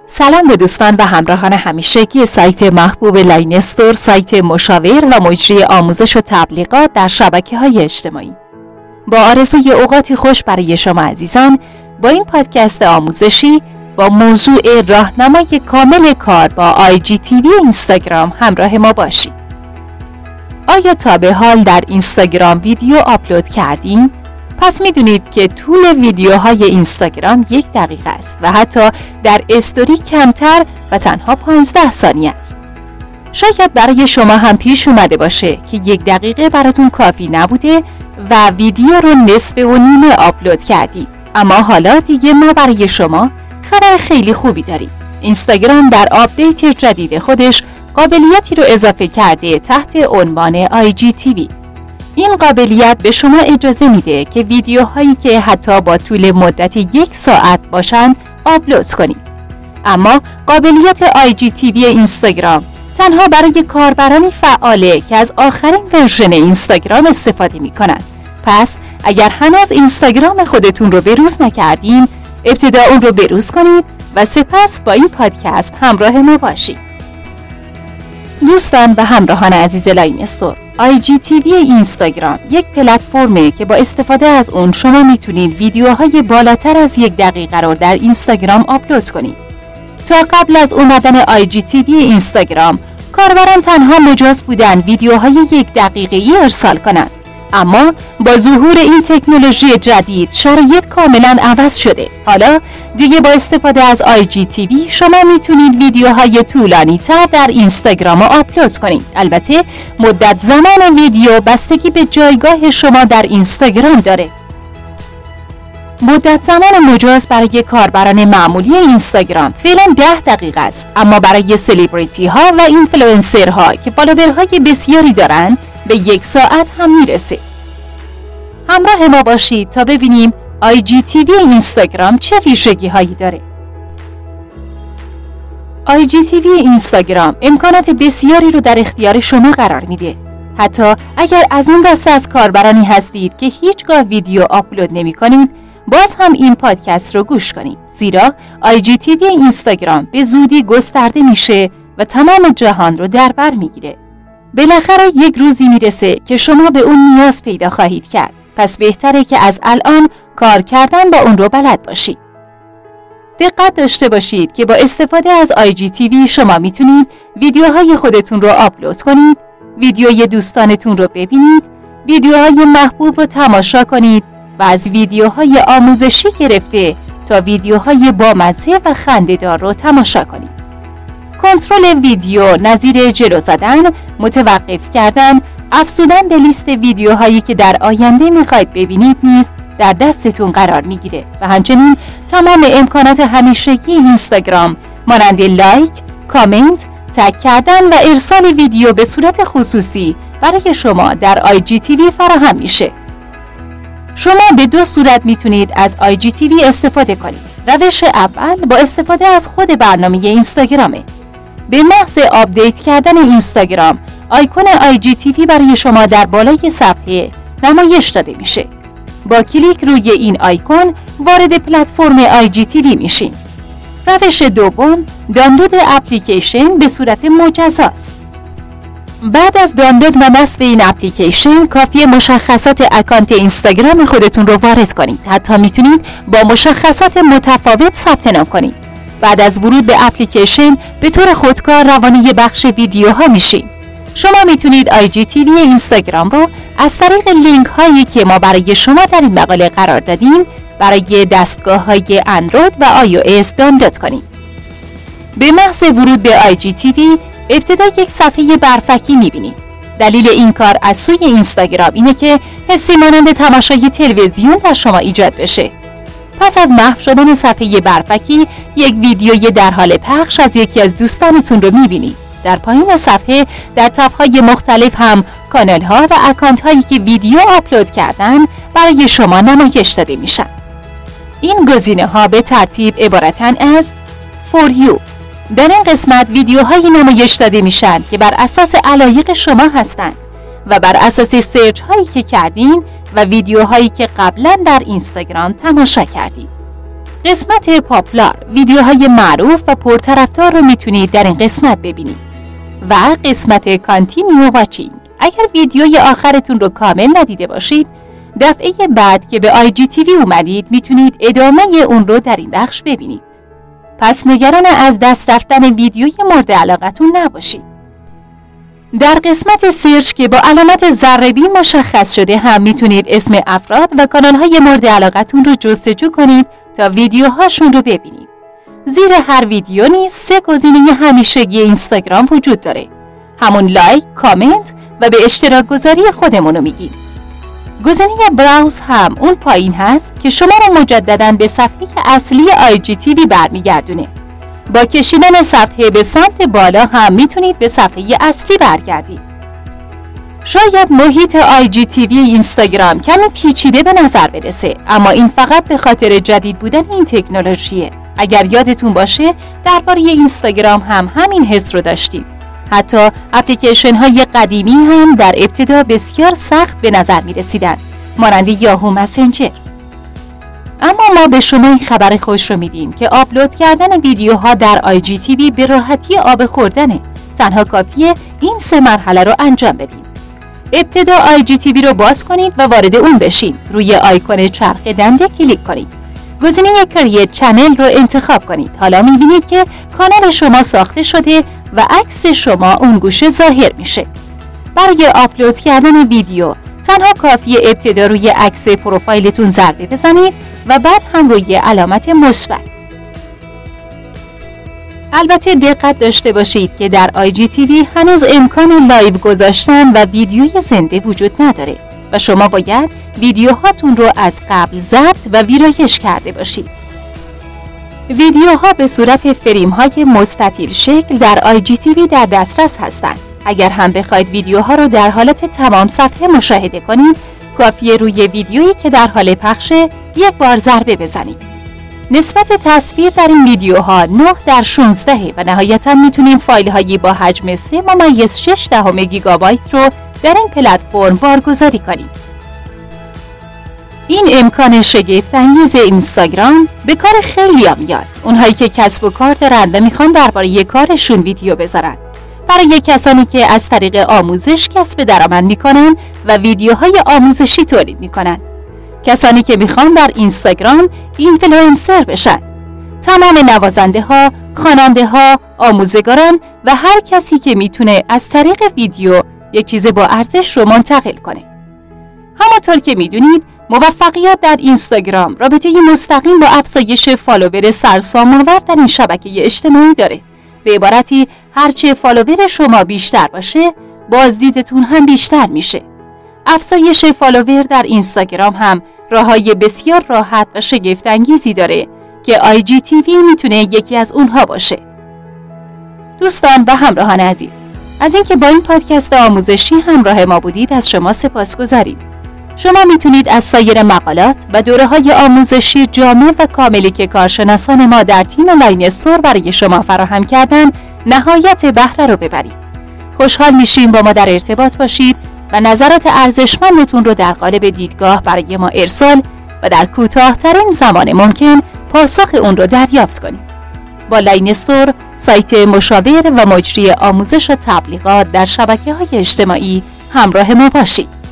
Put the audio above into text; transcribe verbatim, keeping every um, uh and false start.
سلام به دوستان و همراهان همیشگی سایت محبوب لاین استور، سایت مشاور و مجری آموزش و تبلیغات در شبکه‌های اجتماعی. با آرزوی اوقاتی خوش برای شما عزیزان، با این پادکست آموزشی با موضوع راهنمای کامل کار با آی جی تی وی اینستاگرام همراه ما باشید. آیا تا به حال در اینستاگرام ویدیو آپلود کردین؟ پس میدونید که طول ویدیوهای اینستاگرام یک دقیقه است و حتی در استوری کمتر و تنها پانزده ثانیه است. شاید برای شما هم پیش اومده باشه که یک دقیقه براتون کافی نبوده و ویدیو رو نصف و نیمه آپلود کردید. اما حالا دیگه ما برای شما خبر خیلی خوبی داریم. اینستاگرام در آپدیت جدید خودش قابلیتی رو اضافه کرده تحت عنوان آی جی تی وی. این قابلیت به شما اجازه میده که ویدیوهایی که حتی با طول مدت یک ساعت باشن آپلود کنید. اما قابلیت آی جی تی وی اینستاگرام تنها برای کاربرانی فعاله که از آخرین ورژن اینستاگرام استفاده میکنن. پس اگر هنوز اینستاگرام خودتون رو بروز نکردین، ابتدا اون رو بروز کنید و سپس با این پادکست همراه ما باشید. دوستان و همراهان عزیز لاین استور، آی جی تی وی اینستاگرام یک پلتفرمه که با استفاده از اون شما میتونید ویدیوهای بالاتر از یک دقیقه رو در اینستاگرام آپلود کنید. تا قبل از اومدن آی جی تی وی اینستاگرام، کاربران تنها مجاز بودن ویدیوهای یک دقیقه‌ای ارسال کنند. اما با ظهور این تکنولوژی جدید شرایط کاملا عوض شده. حالا دیگه با استفاده از آی جی تی وی شما میتونید ویدیوهای طولانی تر در اینستاگرام رو آپلود کنید. البته مدت زمان ویدیو بستگی به جایگاه شما در اینستاگرام داره. مدت زمان مجاز برای کاربران معمولی اینستاگرام فعلا ده دقیقه است، اما برای سلبریتی ها و اینفلوئنسر ها که فالوورهای بسیاری دارند به یک ساعت هم میرسه. همراه ما باشید تا ببینیم آی جی تی وی اینستاگرام چه ویژگی هایی داره. آی جی تی وی اینستاگرام امکانات بسیاری رو در اختیار شما قرار میده. حتی اگر از اون دسته از کاربرانی هستید که هیچگاه ویدیو آپلود نمی کنید، باز هم این پادکست رو گوش کنید، زیرا آی جی تی وی اینستاگرام به زودی گسترده میشه و تمام جهان رو در بر میگیره. بالاخره یک روزی میرسه که شما به اون نیاز پیدا خواهید کرد. پس بهتره که از الان کار کردن با اون رو بلد باشید. دقت داشته باشید که با استفاده از آی جی تی وی شما میتونید ویدیوهای خودتون رو آپلود کنید، ویدیوی دوستانتون رو ببینید، ویدیوهای محبوب رو تماشا کنید و از ویدیوهای آموزشی گرفته تا ویدیوهای بامزه و خنده‌دار رو تماشا کنید. کنترل ویدیو نظیر جلو زدن، متوقف کردن، افزودن به لیست ویدیوهایی که در آینده میخواید ببینید نیز در دستتون قرار میگیره و همچنین تمام امکانات همیشگی اینستاگرام مانند لایک، کامنت، تگ کردن و ارسال ویدیو به صورت خصوصی برای شما در آی جی تی وی فراهم میشه. شما به دو صورت میتونید از آی جی تی وی استفاده کنید. روش اول با استفاده از خود برنامه اینستاگرامه. به محض آپدیت کردن اینستاگرام، آیکون آی جی تی وی برای شما در بالای صفحه نمایش داده میشه. با کلیک روی این آیکون وارد پلتفرم آی جی تی وی میشین. روش دوم دانلود اپلیکیشن به صورت مجزاست. بعد از دانلود و نصب این اپلیکیشن کافیه مشخصات اکانت اینستاگرام خودتون رو وارد کنید. حتی میتونید با مشخصات متفاوت ثبت نام کنید. بعد از ورود به اپلیکیشن به طور خودکار روانه بخش ویدیوها میشین. شما میتونید آی جی تی وی اینستاگرام رو از طریق لینک هایی که ما برای شما در این مقاله قرار دادیم برای دستگاه های اندروید و آی او اس دانلود کنید. به محض ورود به آی جی تی وی ابتدا یک صفحه برفکی میبینید. دلیل این کار از سوی اینستاگرام اینه که حسی مانند تماشای تلویزیون در شما ایجاد بشه. پس از محو شدن صفحه برفکی، یک ویدیوی در حال پخش از یکی از دوستانتون رو میبینید. در پایین صفحه در تب‌های مختلف هم کانال‌ها و اکانت‌هایی که ویدیو آپلود کردن برای شما نمایش داده میشن. این گزینه‌ها به ترتیب عبارتن از For You. در این قسمت ویدیوهایی نمایش داده میشن که بر اساس علایق شما هستند و بر اساس سرچ هایی که کردین و ویدیوهایی که قبلا در اینستاگرام تماشا کردید. قسمت پاپولار، ویدیوهای معروف و پرطرفدار رو میتونید در این قسمت ببینید. و قسمت کانتینیو واچینگ، اگر ویدیوی آخرتون رو کامل ندیده باشید، دفعه بعد که به آی جی تی وی اومدید میتونید ادامه اون رو در این بخش ببینید. پس نگران از دست رفتن ویدیوی مورد علاقتون نباشید. در قسمت سرچ که با علامت ذره بین مشخص شده هم میتونید اسم افراد و کانال‌های مورد علاقتون رو جستجو کنید تا ویدیوهاشون رو ببینید. زیر هر ویدیو نیز سه گزینه همیشگی اینستاگرام وجود داره. همون لایک، کامنت و به اشتراک گذاری خودمون رو میگیم. گزینه براوز هم اون پایین هست که شما رو مجدداً به صفحه اصلی آی جی تی وی برمیگردونه. با کشیدن صفحه به سمت بالا هم میتونید به صفحه اصلی برگردید. شاید محیط آی جی تی وی اینستاگرام کمی پیچیده به نظر برسه، اما این فقط به خاطر جدید بودن این تکنولوژیه. اگر یادتون باشه درباره اینستاگرام هم همین حس رو داشتیم. حتی اپلیکیشن های قدیمی هم در ابتدا بسیار سخت به نظر می رسیدن، مانند یاهو مسنجر. اما ما به شما این خبر خوش رو میدیم که آپلود کردن ویدیوها در آی جی تی وی به راحتی آب خوردنه. تنها کافیه این سه مرحله رو انجام بدید. ابتدا آی جی تی وی رو باز کنید و وارد اون بشین. روی آیکون چرخ دنده کلیک کنید. گزینه کرییت چنل رو انتخاب کنید. حالا میبینید که کانال شما ساخته شده و عکس شما اون گوشه ظاهر میشه. برای آپلود کردن ویدیو تنها کافیه ابتدا روی عکس پروفایلتون ضربه بزنید و بعد هم روی علامت مثبت. البته دقت داشته باشید که در آی جی تی وی هنوز امکان لایو گذاشتن و ویدیوی زنده وجود نداره و شما باید ویدیوهاتون رو از قبل ضبط و ویرایش کرده باشید. ویدیوها به صورت فریم های مستطیل شکل در آی جی تی وی در دسترس هستند. اگر هم بخواید ویدیوها رو در حالت تمام صفحه مشاهده کنید، کافیه روی ویدیویی که در حال پخشه یک بار ضربه بزنید. نسبت تصویر در این ویدیوها نه در شانزده و نهایتاً میتونیم فایل هایی با حجم سه ممیز شش دهم گیگابایت رو در این پلتفرم بارگذاری کنید. این امکان شگفت انگیز اینستاگرام به کار خیلی‌ها میاد. اونهایی که کسب و کار دارن و میخوان درباره کارشون ویدیو بذارن. برای کسانی که از طریق آموزش کسب درآمد میکنن و ویدیوهای آموزشی تولید میکنن. کسانی که میخوان در اینستاگرام اینفلوئنسر بشن. تمام نوازنده ها، خواننده ها، آموزگاران و هر کسی که میتونه از طریق ویدیو یک چیز با ارزش رو منتقل کنه. همونطور که میدونید موفقیت در اینستاگرام رابطه مستقیم با افزایش فالوور سرسام‌آور در این شبکه اجتماعی داره. به عبارتی هرچه فالوور شما بیشتر باشه، بازدیدتون هم بیشتر میشه. افزایش فالوور در اینستاگرام هم راههای بسیار راحت و شگفت انگیزی داره که آی جی تی وی میتونه یکی از اونها باشه. دوستان و همراهان عزیز، از اینکه با این پادکست آموزشی همراه ما بودید از شما سپاسگزاریم. شما میتونید از سایر مقالات و دوره‌های آموزشی جامع و کاملی که کارشناسان ما در تیم لاین استور برای شما فراهم کردن نهایت بهره رو ببرید. خوشحال میشیم با ما در ارتباط باشید و نظرات ارزشمندتون رو در قالب دیدگاه برای ما ارسال و در کوتاه‌ترین زمان ممکن پاسخ اون رو دریافت کنید. با لاین استور، سایت مشاور و مجری آموزش و تبلیغات در شبکه‌های اجتماعی همراه ما باشید.